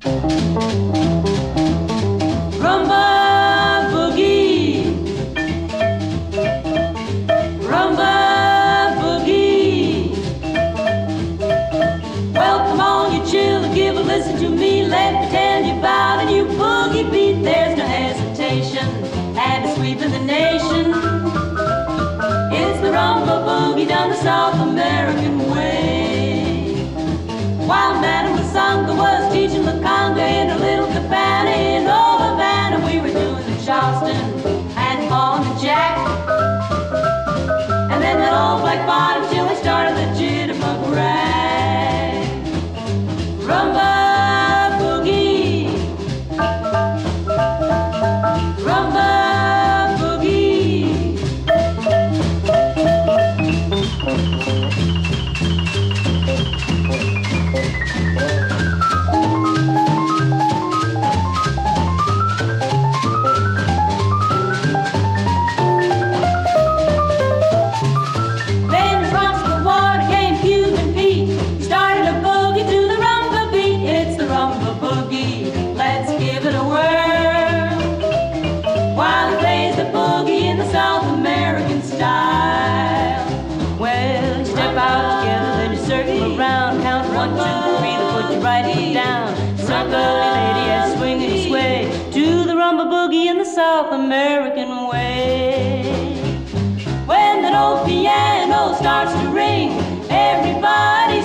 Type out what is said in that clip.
Rumba boogie, rumba boogie. Well, come on, you chill and give a listen to me. Let me tell you about a new boogie beat. There's no hesitation, and it's sweeping the nation. It's the rumba boogie done the South American way. While Madame Lasanga was teaching the conga in a little cabana in old Havana, we were doing the Charleston and on the Jack. And then that old black bottom till we started the jitterbug rag. Rumba boogie, rumba boogie. Then across the water came Cuban Pete. He started a boogie to the rumba beat. It's the rumba boogie. Let's give it a whirl. While he plays the boogie in the South American style. Well, you step out together, then you circle around. Count 1, 2, 3, then put your right foot down. Rock lovely lady as you swing and you sway to the rumba boogie in the South American way. When that old piano starts to ring, everybody